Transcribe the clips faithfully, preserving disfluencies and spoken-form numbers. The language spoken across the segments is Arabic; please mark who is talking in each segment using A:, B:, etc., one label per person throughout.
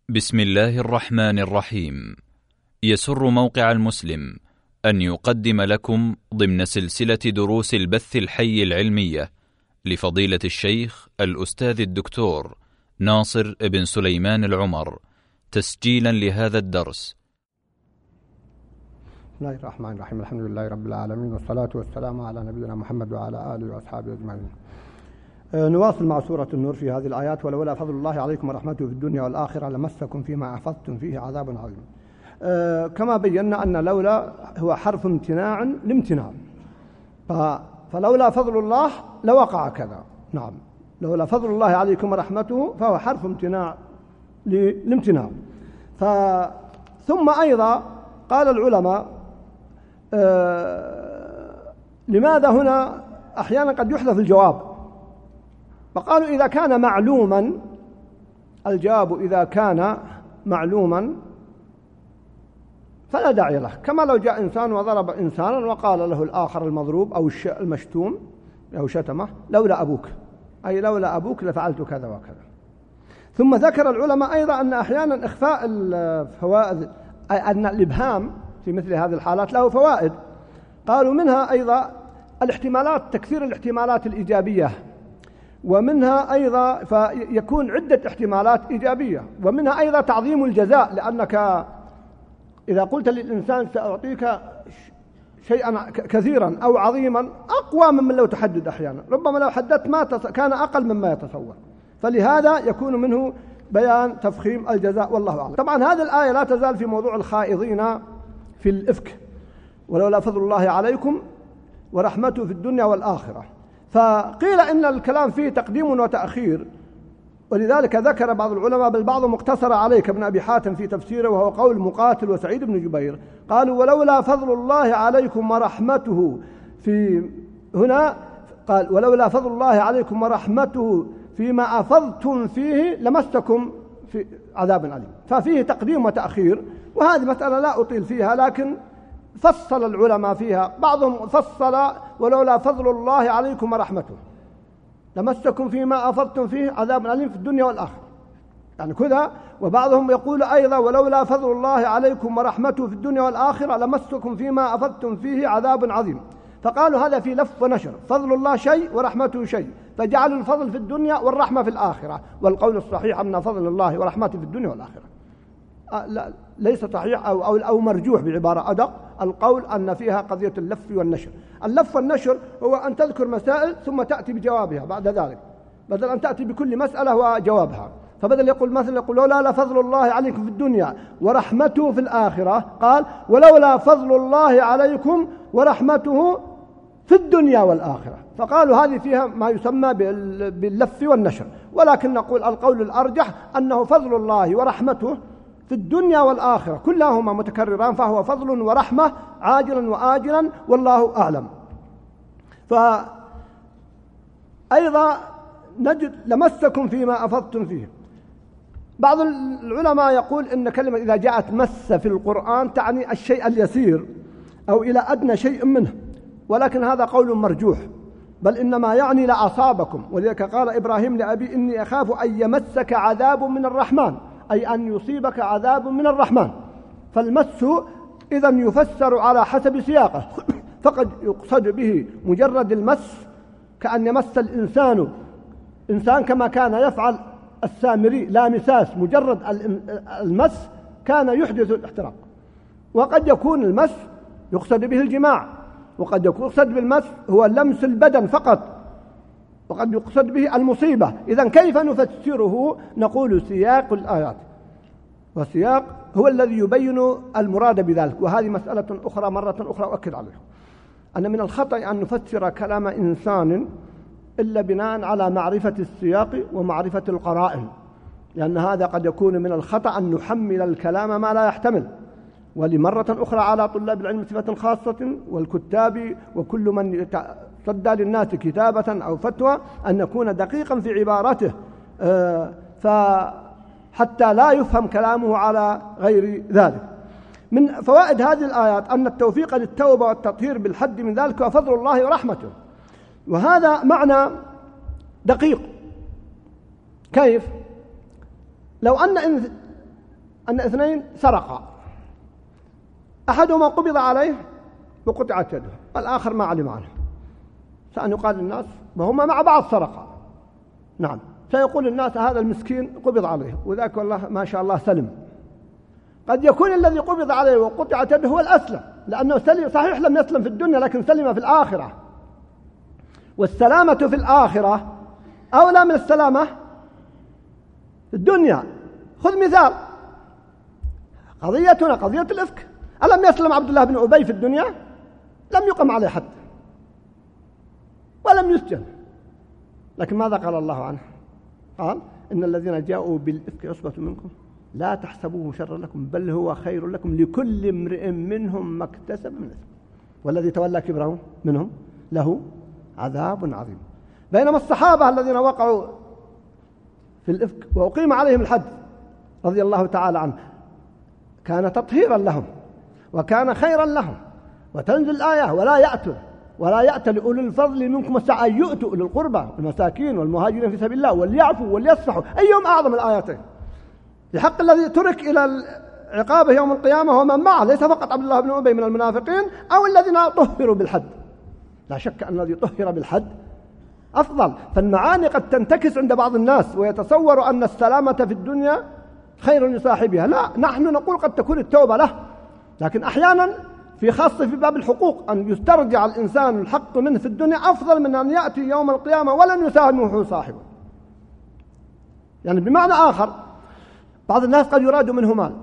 A: بسم الله الرحمن الرحيم. يسر موقع المسلم أن يقدم لكم ضمن سلسلة دروس البث الحي العلمية لفضيلة الشيخ الأستاذ الدكتور ناصر بن سليمان العمر تسجيلا لهذا الدرس.
B: بسم الله الرحمن الرحيم. الحمد لله رب العالمين، والصلاة والسلام على نبينا محمد وعلى آله وأصحابه أجمعين. نواصل مع سورة النور في هذه الآيات. ولولا فضل الله عليكم ورحمته في الدنيا والآخرة لمسكم فيما أفضتم فيه عذاب عظيم. كما بينا أن لولا هو حرف امتناع لامتناع، فلولا فضل الله لوقع كذا. نعم، لولا فضل الله عليكم ورحمته فهو حرف امتناع لامتناع. ثم أيضا قال العلماء لماذا هنا أحيانا قد يحذف الجواب، فقالوا إذا كان معلوما، الجواب إذا كان معلوما فلا داعي له، كما لو جاء إنسان وضرب إنسانا وقال له الآخر المضروب أو المشتوم أو شتمه لولا أبوك، أي لولا أبوك لفعلت كذا وكذا. ثم ذكر العلماء أيضا أن أحيانا إخفاء الفوائد، أي أن الإبهام في مثل هذه الحالات له فوائد. قالوا منها أيضا الاحتمالات، تكثير الاحتمالات الإيجابية، ومنها أيضا فيكون عدة احتمالات إيجابية، ومنها أيضا تعظيم الجزاء، لأنك إذا قلت للإنسان سأعطيك شيئا كثيرا أو عظيما أقوى ممن لو تحدد أحيانا، ربما لو حددت ما كان أقل مما يتصور، فلهذا يكون منه بيان تفخيم الجزاء والله أعلم. طبعا هذه الآية لا تزال في موضوع الخائضين في الإفك، ولولا فضل الله عليكم ورحمته في الدنيا والآخرة. فقيل إن الكلام فيه تقديم وتأخير، ولذلك ذكر بعض العلماء بل بعض مقتصر عليه كابن أبي حاتم في تفسيره، وهو قول مقاتل وسعيد بن جبير، قالوا ولولا فضل الله عليكم ورحمته في هنا، قال ولولا فضل الله عليكم ورحمته فيما أفضتم فيه لمسكم في عذاب أليم، ففيه تقديم وتأخير. وهذه مسألة لا أطيل فيها، لكن فصل العلماء فيها، بعضهم فصل ولولا فضل الله عليكم ورحمته لمسكم فيما أفضتم فيه عذاب أليم في الدنيا والآخرة، يعني كذا. وبعضهم يقول أيضا ولولا فضل الله عليكم ورحمته في الدنيا والآخرة لمسكم فيما أفضتم فيه عذاب عظيم. فقالوا هذا في لف ونشر، فضل الله شيء ورحمته شيء، فجعلوا الفضل في الدنيا والرحمة في الآخرة. والقول الصحيح أن فضل الله ورحمته في الدنيا والآخرة لا ليس صحيح أو, أو, أو مرجوح بعبارة أدق، القول أن فيها قضية اللف والنشر. اللف والنشر هو أن تذكر مسائل ثم تأتي بجوابها بعد ذلك، بدل أن تأتي بكل مسألة وجوابها. فبدل يقول مثلا يقول لولا فضل الله عليكم في الدنيا ورحمته في الآخرة، قال ولولا فضل الله عليكم ورحمته في الدنيا والآخرة. فقالوا هذه فيها ما يسمى باللف والنشر، ولكن نقول القول الأرجح أنه فضل الله ورحمته في الدنيا والآخرة كلاهما متكرران، فهو فضل ورحمة عاجلا وآجلا والله أعلم. فأيضا نجد لمسكم فيما أفضتم فيه. بعض العلماء يقول إن كلمة إذا جاءت مس في القرآن تعني الشيء اليسير أو إلى أدنى شيء منه، ولكن هذا قول مرجوح، بل إنما يعني لأصابكم. ولذلك قال إبراهيم لأبي إني أخاف أن يمسك عذاب من الرحمن، أي أن يصيبك عذاب من الرحمن. فالمس إذن يفسر على حسب سياقه، فقد يقصد به مجرد المس كأن يمس الإنسان إنسان كما كان يفعل السامري لا مساس، مجرد المس كان يحدث الاحتراق. وقد يكون المس يقصد به الجماع، وقد يقصد بالمس هو لمس البدن فقط، وقد يقصد به المصيبة. إذن كيف نفسره؟ نقول سياق الآيات، والسياق هو الذي يبين المراد بذلك. وهذه مسألة أخرى مرة أخرى أؤكد عليها، أن من الخطأ أن نفسر كلام إنسان إلا بناء على معرفة السياق ومعرفة القرائن، لأن هذا قد يكون من الخطأ أن نحمل الكلام ما لا يحتمل. ولمرة أخرى على طلاب العلم صفة خاصة والكتاب وكل من يتصدى للناس كتابة أو فتوى أن يكون دقيقا في عبارته، فحتى لا يفهم كلامه على غير ذلك. من فوائد هذه الآيات أن التوفيق للتوبة والتطهير بالحد من ذلك وفضل الله ورحمته، وهذا معنى دقيق. كيف؟ لو أن أن اثنين سرقا، أحدهما قبض عليه وقطعت يده، الآخر ما علم عنه، فأن يقال للناس وهما مع بعض سرقا، نعم، فيقول الناس هذا المسكين قبض عليه وذاك والله ما شاء الله سلم. قد يكون الذي قبض عليه وقطعت يده هو الأسلم، لأنه سلم، صحيح لم يسلم في الدنيا لكن سلم في الآخرة، والسلامة في الآخرة أولى من السلامة في الدنيا. خذ مثال قضيتنا قضية الإفك، ألم يسلم عبد الله بن أبي في الدنيا؟ لم يقم عليه حد ولم يسجن، لكن ماذا قال الله عنه؟ قال إن الذين جاءوا بالإفك عصبة منكم لا تحسبوه شرا لكم بل هو خير لكم لكل امرئ منهم ما اكتسب من إثم والذي تولى كبره منهم له عذاب عظيم. بينما الصحابة الذين وقعوا في الإفك وأقيم عليهم الحد رضي الله تعالى عنه كان تطهيرا لهم وكان خيرا لهم، وتنزل الآية ولا يأتوا ولا يأتى لأولي الفضل منكم والسعة أن يؤتوا أولي القربى والمساكين والمهاجرين في سبيل الله وليعفوا وليصفحوا، أيهم أعظم الآيتين لحق الذي ترك إلى عقابه يوم القيامة ومن معه، ليس فقط عبد الله بن أبي من المنافقين أو الذين طهروا بالحد، لا شك أن الذي طهر بالحد أفضل. فالمعاني قد تنتكس عند بعض الناس ويتصور أن السلامة في الدنيا خير لصاحبها، لا، نحن نقول قد تكون التوبة له، لكن أحيانا في خاصة في باب الحقوق أن يسترجع الإنسان الحق منه في الدنيا أفضل من أن يأتي يوم القيامة ولن يساهمه صاحبه. يعني بمعنى آخر بعض الناس قد يراد منه مال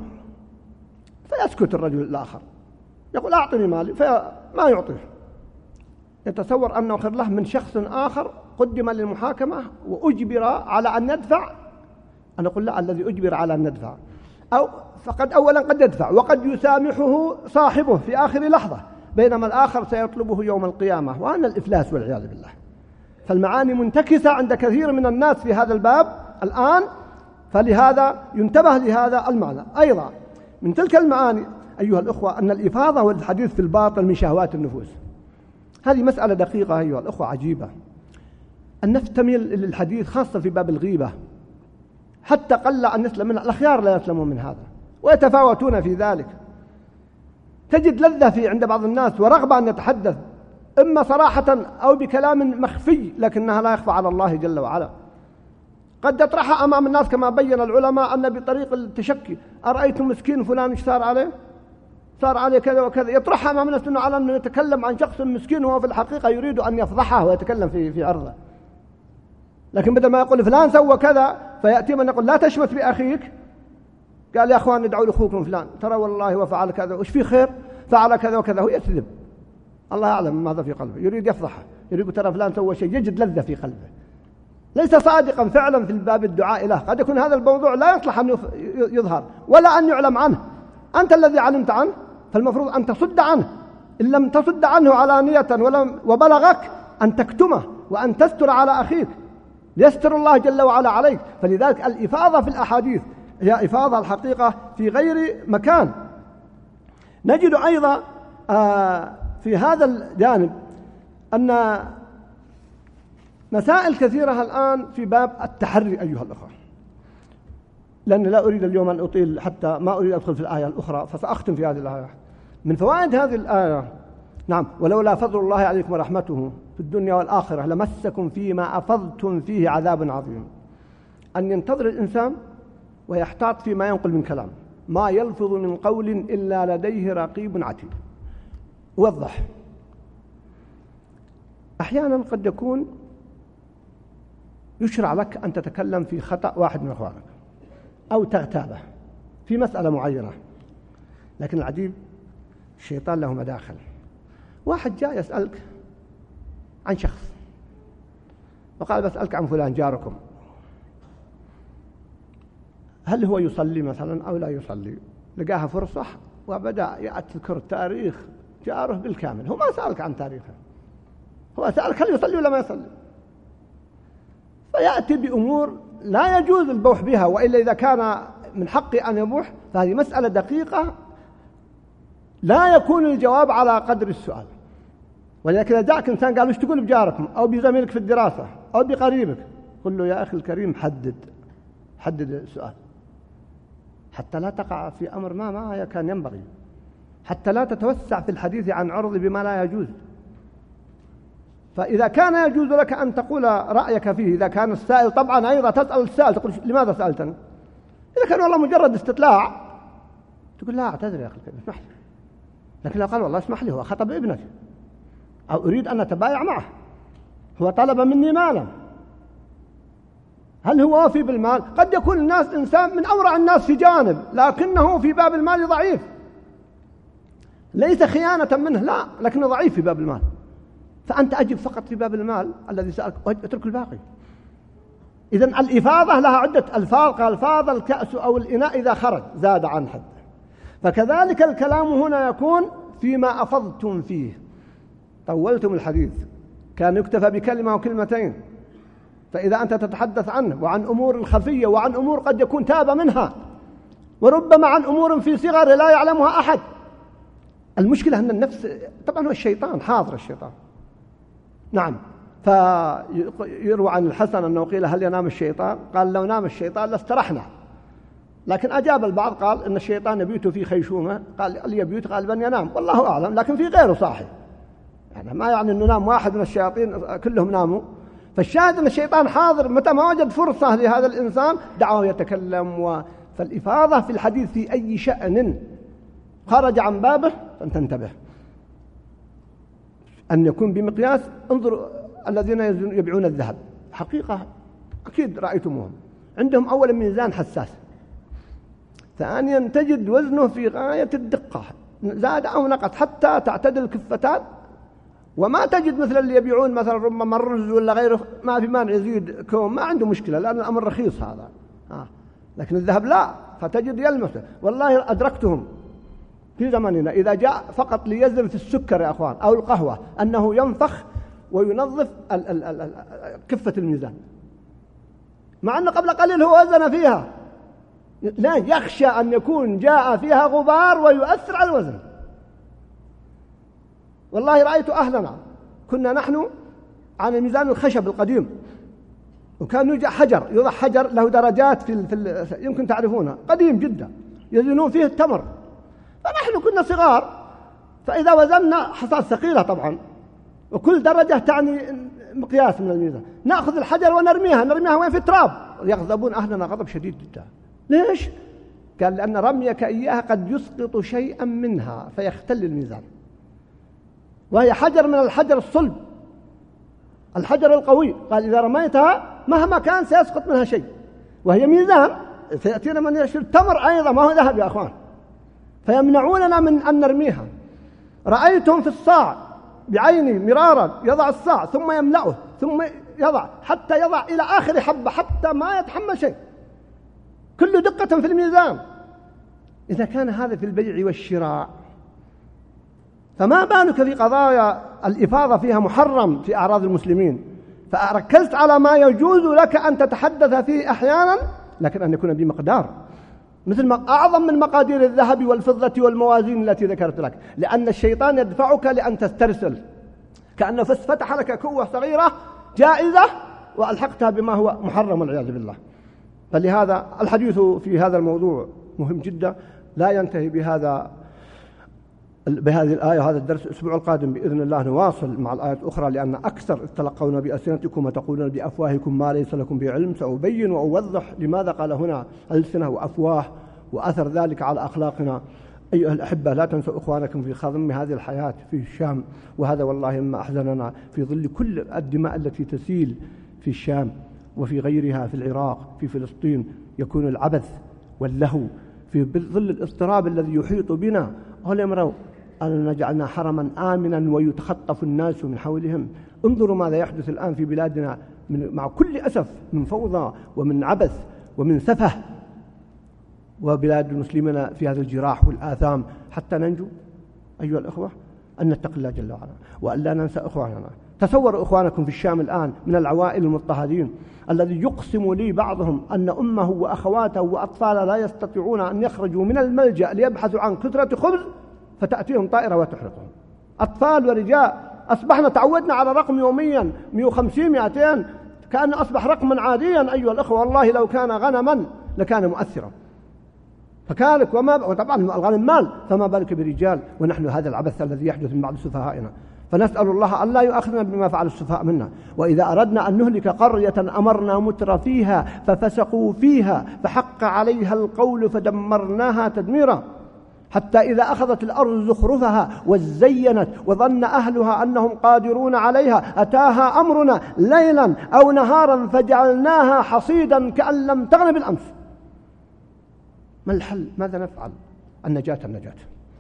B: فيسكت الرجل الآخر يقول أعطني مالي فما يعطيه، يتصور أنه خير له من شخص آخر قدم للمحاكمة وأجبر على أن يدفع. أنا أقول لا، الذي أجبر على أن يدفع أو فقد أولا قد يدفع وقد يسامحه صاحبه في آخر لحظة، بينما الآخر سيطلبه يوم القيامة وأن الإفلاس والعياذ بالله. فالمعاني منتكسة عند كثير من الناس في هذا الباب الآن، فلهذا ينتبه لهذا المعنى. أيضا من تلك المعاني أيها الأخوة أن الإفاضة والحديث في الباطل من شهوات النفوس، هذه مسألة دقيقة أيها الأخوة عجيبة. النفس تميل للحديث خاصة في باب الغيبة، حتى قل أن يسلم منها، الأخيار لا يسلمون من هذا ويتفاوتون في ذلك. تجد لذة في عند بعض الناس ورغبة أن يتحدث إما صراحة أو بكلام مخفي لكنها لا يخفى على الله جل وعلا. قد تطرحها أمام الناس كما بين العلماء أن بطريق التشكي، أرأيتم مسكين فلان ايش صار عليه؟ صار عليه كذا وكذا، يطرحها أمام الناس على أنه يتكلم عن شخص مسكين وهو في الحقيقة يريد أن يفضحه ويتكلم في في عرضه. لكن بدل ما يقول فلان سوى كذا فيأتي من يقول لا تشمت بأخيك، قال يا أخوان ادعوا لأخوكم فلان ترى والله وفعل كذا وش في خير فعل كذا وكذا، هو يكذب، الله أعلم ماذا في قلبه، يريد يفضحه، يريد ترى فلان سوى شيء، يجد لذة في قلبه، ليس صادقا فعلا في الباب الدعاء له. قد يكون هذا الموضوع لا يصلح أن يظهر ولا أن يعلم عنه، أنت الذي علمت عنه فالمفروض أن تصد عنه، إن لم تصد عنه علانية ولم وبلغك أن تكتمه وأن تستر على أخيك ليستر الله جل وعلا عليك. فلذلك الإفاضة في الأحاديث هي إفاضة الحقيقة في غير مكان. نجد أيضا في هذا الجانب أن مسائل كثيرة الآن في باب التحري أيها الأخوة، لأن لا أريد اليوم أن أطيل حتى ما أريد أدخل في الآية الأخرى، فسأختم في هذه الآية. من فوائد هذه الآية نعم ولولا فضل الله عليكم ورحمته في الدنيا والآخرة لمسكم فيما أفضتم فيه عذاب عظيم، أن ينتظر الإنسان ويحتاط فيما ينقل من كلام، ما يلفظ من قول إلا لديه رقيب عتيد. وضح أحيانا قد يكون يشرع لك أن تتكلم في خطأ واحد من أخوانك أو تغتابه في مسألة معينة، لكن العجيب الشيطان له مداخل. واحد جاء يسألك عن شخص وقال بسألك عن فلان جاركم، هل هو يصلي مثلا أو لا يصلي؟ لقاها فرصة وبدأ يذكر تاريخ جاره بالكامل، هو ما سألك عن تاريخه، هو سألك هل يصلي ولا ما يصلي، فيأتي بأمور لا يجوز البوح بها، وإلا إذا كان من حقي أن يبوح فهذه مسألة دقيقة لا يكون الجواب على قدر السؤال. ولكن إذا جاءك إنسان قال وش تقول بجاركم أو بزميلك في الدراسة أو بقريبك، قل له يا أخي الكريم حدد حدد السؤال، حتى لا تقع في أمر ما ما كان ينبغي، حتى لا تتوسع في الحديث عن عرض بما لا يجوز. فإذا كان يجوز لك أن تقول رأيك فيه، إذا كان السائل طبعا أيضا تسأل السائل تقول لماذا سألتني؟ إذا كان والله مجرد استطلاع تقول لا أعتذر يا أخي اسمح لي، لكن لو قال والله اسمح لي هو خطب ابنك أو أريد أن أتبايع معه، هو طلب مني مالا، هل هو وافي بالمال؟ قد يكون الناس إنسان من أورع الناس في جانب، لكنه في باب المال ضعيف، ليس خيانة منه لا، لكنه ضعيف في باب المال، فأنت أجب فقط في باب المال الذي سألك واترك الباقي. إذن الإفاضة لها عدة ألفاظ، قال فاض الكأس أو الإناء إذا خرج زاد عن حد، فكذلك الكلام هنا يكون فيما أفضتم فيه، طولتم الحديث، كان يكتفى بكلمة وكلمتين، فإذا أنت تتحدث عنه وعن أمور خفية وعن أمور قد يكون تاب منها، وربما عن أمور في صغر لا يعلمها أحد. المشكلة أن النفس طبعا هو الشيطان حاضر الشيطان. نعم، فيروى عن الحسن أنه قيل هل ينام الشيطان؟ قال لو نام الشيطان لاسترحنا، لكن أجاب البعض قال إن الشيطان يبيت في خيشومه، قال اللي يبيت غالبا ينام، والله أعلم، لكن في غيره صاحي، يعني ما يعني أنه نام واحد من الشياطين كلهم ناموا. فالشاهد أن الشيطان حاضر، متى ما وجد فرصة لهذا الإنسان دعاه يتكلم. و... فالإفاضة في الحديث في أي شأن خرج عن بابه فأن تنتبه، أن يكون بمقياس. انظروا الذين يبيعون الذهب، حقيقة أكيد رأيتموهم، عندهم أولا ميزان حساس، ثانيا تجد وزنه في غاية الدقة، زاد أو نقص حتى تعتدل الكفتان، وما تجد مثل اللي يبيعون مثلا ربما الرز ولا غيره ما في مانع يزيد كوم، ما عنده مشكلة لأن الأمر رخيص هذا. آه. لكن الذهب لا، فتجد يلمس. والله أدركتهم في زماننا إذا جاء فقط ليزن في السكر يا أخوان أو القهوة أنه ينفخ وينظف ال ال ال كفة الميزان، مع أنه قبل قليل هو وزن فيها، لا يخشى أن يكون جاء فيها غبار ويؤثر على الوزن. والله رأيت أهلنا كنا نحن عن الميزان الخشب القديم، وكان يوجد حجر، يوضع حجر له درجات في, في يمكن تعرفونها، قديم جدا يزنون فيه التمر، فنحن كنا صغار، فإذا وزننا حصاد ثقيلة طبعا وكل درجة تعني مقياس من الميزان، نأخذ الحجر ونرميها، نرميها وين؟ في التراب. يغضبون أهلنا غضب شديد جدا. ليش؟ قال لأن رميك إياها قد يسقط شيئا منها فيختل الميزان، وهي حجر من الحجر الصلب الحجر القوي، قال إذا رميتها مهما كان سيسقط منها شيء، وهي ميزان سيأتينا من يشتري التمر أيضا ما هو ذهب يا أخوان، فيمنعوننا من أن نرميها. رأيتهم في الصاع بعيني مرارا يضع الصاع ثم يملأه ثم يضع حتى يضع إلى آخر حبة حتى ما يتحمل شيء، كل دقة في الميزان. إذا كان هذا في البيع والشراء فما بالك في قضايا الإفاضة فيها محرم في أعراض المسلمين. فركزت على ما يجوز لك أن تتحدث فيه أحيانا، لكن أن يكون بمقدار، مثل ما أعظم من مقادير الذهب والفضة والموازين التي ذكرت لك، لأن الشيطان يدفعك لأن تسترسل، كأنه فتح لك كوة صغيرة جائزة وألحقتها بما هو محرم والعياذ بالله. فلهذا الحديث في هذا الموضوع مهم جدا، لا ينتهي بهذا بهذه الآية وهذا الدرس. الأسبوع القادم بإذن الله نواصل مع الآيات الأخرى، لأن أكثر تلقون بألسنتكم وتقولون بأفواهكم ما ليس لكم به علم. سأبين وأوضح لماذا قال هنا ألسنة وأفواه وأثر ذلك على أخلاقنا. أيها الأحبة، لا تنسوا إخوانكم في خضم هذه الحياة في الشام، وهذا والله ما أحزننا في ظل كل الدماء التي تسيل في الشام وفي غيرها، في العراق، في فلسطين، يكون العبث واللهو في ظل الاضطراب الذي يحيط بنا. أولم يروا أننا جعلنا حرما آمنا ويتخطف الناس من حولهم. انظروا ماذا يحدث الآن في بلادنا من مع كل أسف من فوضى ومن عبث ومن سفه، وبلاد المسلمين في هذا الجراح والآثام. حتى ننجو أيها الأخوة أن نتقي الله جل وعلا وأن لا ننسى إخواننا. تصوروا إخوانكم في الشام الآن من العوائل المضطهدين الذي يقسم لي بعضهم أن أمه وأخواته وأطفاله لا يستطيعون أن يخرجوا من الملجأ ليبحثوا عن قطرة خبز فتأتيهم طائرة وتحرقهم، أطفال ورجال. أصبحنا تعودنا على رقم يوميا مئة وخمسين مئتين، كأنه أصبح رقما عاديا أيها الأخوة. والله لو كان غنما لكان مؤثرا. فكذلك وما وطبعا الغنم مال، فما بالك برجال، ونحن هذا العبث الذي يحدث من بعض سفهائنا. فنسأل الله أن لا يؤاخذنا بما فعل السفهاء منا. وإذا أردنا أن نهلك قرية أمرنا متر فيها ففسقوا فيها فحق عليها القول فدمرناها تدميرا، حتى إذا أخذت الأرض زخرفها وزينت وظن أهلها أنهم قادرون عليها أتاها أمرنا ليلا أو نهارا فجعلناها حصيدا كأن لم تغن بالأمس. ما الحل؟ ماذا نفعل؟ النجاة النجاة.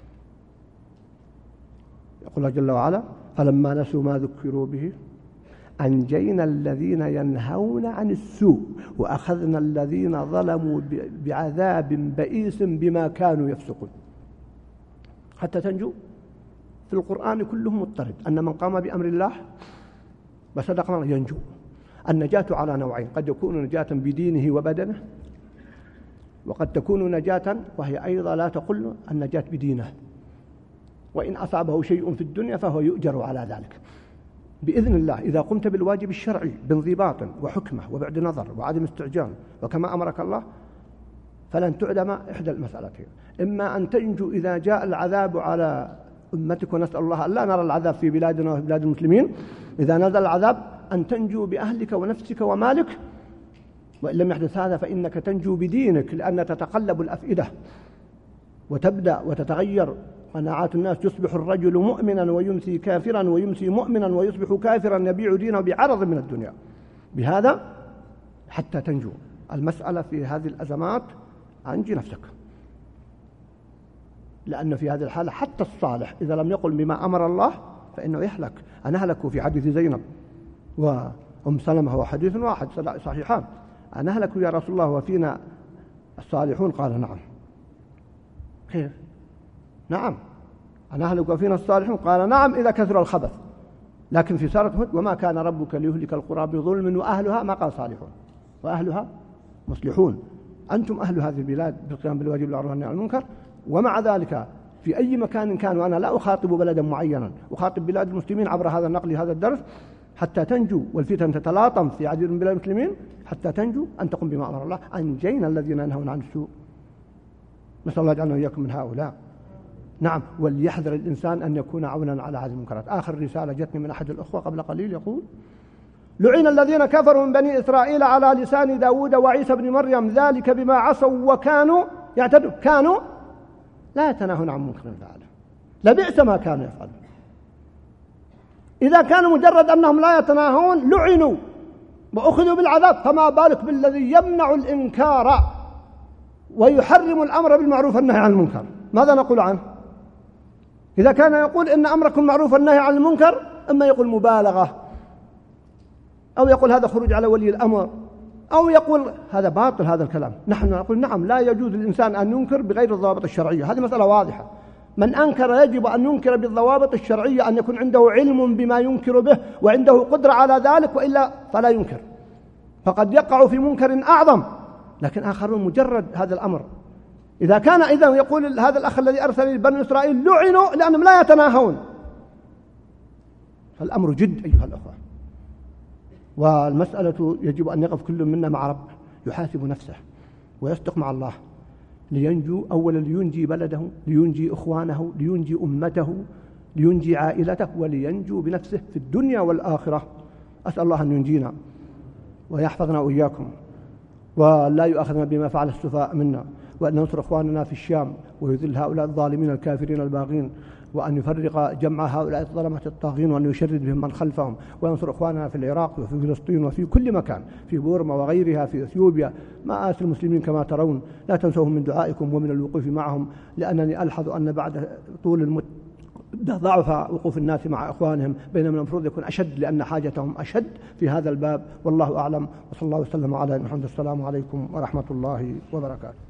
B: يقول الله جل وعلا: فلما نسوا ما ذكروا به أنجينا الذين ينهون عن السوء وأخذنا الذين ظلموا بعذاب بئيس بما كانوا يفسقون. حتى تنجو في القرآن كله مضطرد أن من قام بأمر الله بصدق الله ينجو. النجاة على نوعين: قد يكون نجاة بدينه وبدنه، وقد تكون نجاة وهي أيضا لا تقل النجاة بدينه، وإن أصابه شيء في الدنيا فهو يؤجر على ذلك بإذن الله إذا قمت بالواجب الشرعي بانضباط وحكمة وبعد نظر وعدم استعجال وكما أمرك الله، فلن تعدم إحدى المسألتين: إما أن تنجو إذا جاء العذاب على أمتك، ونسأل الله أن لا نرى العذاب في بلادنا وفي بلاد المسلمين، إذا نزل العذاب أن تنجو بأهلك ونفسك ومالك، وإن لم يحدث هذا فإنك تنجو بدينك، لأن تتقلب الأفئدة وتبدأ وتتغير قناعات الناس. يصبح الرجل مؤمنا ويمسي كافرا ويمسي مؤمنا ويصبح كافرا يبيع دينه بعرض من الدنيا. بهذا حتى تنجو. المسألة في هذه الأزمات أنجي نفسك، لأن في هذه الحالة حتى الصالح إذا لم يقل بما أمر الله فإنه يهلك. أنا هلكوا في حديث زينب وأم سلمة، هو حديث واحد صحيحان: أنا هلكوا يا رسول الله وفينا الصالحون؟ قال: نعم. كيف؟ نعم، أنا أهلك وفينا الصالحون؟ قال: نعم إذا كثر الخبث. لكن في سورة هود: وما كان ربك ليهلك القرى بظلم وأهلها، ما قال صالحون، وأهلها مصلحون. أنتم أهل هذه البلاد بالقيام بالواجب والمعروف والنهي عن المنكر. ومع ذلك في أي مكان كان، وأنا لا أخاطب بلدا معينا، أخاطب بلاد المسلمين عبر هذا النقل هذا الدرس، حتى تنجو والفتن تتلاطم في عديد من بلاد المسلمين، حتى تنجو أن تقوم بما أمر الله. أنجينا الذين ينهون عن السوء. نسأل الله يجعلنا وإياكم من هؤلاء. نعم، وليحذر الإنسان أن يكون عونا على هذه المنكرات. آخر رسالة جتني من أحد الأخوة قبل قليل يقول: لعن الذين كفروا من بني إسرائيل على لسان داود وعيسى بن مريم ذلك بما عصوا وكانوا يعتدون. كانوا لا يتناهون عن منكر فعله، لبئس ما كانوا يفعلون. إذا كانوا مجرد أنهم لا يتناهون لعنوا وأخذوا بالعذاب، فما بالك بالذي يمنع الإنكار ويحرم الأمر بالمعروف والنهي عن المنكر؟ ماذا نقول عنه؟ إذا كان يقول إن أمركم معروف والنهي عن المنكر، إما يقول مبالغة، أو يقول هذا خروج على ولي الأمر، أو يقول هذا باطل هذا الكلام. نحن نقول نعم، لا يجوز للإنسان أن ينكر بغير الضوابط الشرعية، هذه مسألة واضحة. من أنكر يجب أن ينكر بالضوابط الشرعية، أن يكون عنده علم بما ينكر به وعنده قدرة على ذلك، وإلا فلا ينكر، فقد يقع في منكر أعظم. لكن آخرون مجرد هذا الأمر. إذا كان إذا يقول هذا الأخ الذي أرسل بني إسرائيل لعنوا لأنهم لا يتناهون، فالأمر جد أيها الأخوة. والمسألة يجب أن يقف كل منا مع رب، يحاسب نفسه ويصدق مع الله لينجو. أولا لينجي بلده، لينجي إخوانه، لينجي أمته، لينجي عائلته، ولينجو بنفسه في الدنيا والآخرة. أسأل الله أن ينجينا ويحفظنا وإياكم، ولا يؤاخذنا بما فعل السفهاء منا، وأن ننصر إخواننا في الشام ويذل هؤلاء الظالمين الكافرين الباغين، وأن يفرق جمع هؤلاء الظلمة الطاغين، وأن يشرد بهم من خلفهم، وينصر إخواننا في العراق وفي فلسطين وفي كل مكان، في بورما وغيرها، في إثيوبيا، مآسي المسلمين كما ترون. لا تنسوهم من دعائكم ومن الوقوف معهم، لأنني ألحظ أن بعد طول المت ضعف وقوف الناس مع إخوانهم، بينما المفروض يكون أشد لأن حاجتهم أشد في هذا الباب. والله أعلم، وصلى الله وسلم على محمد. السلام عليكم ورحمة الله وبركاته.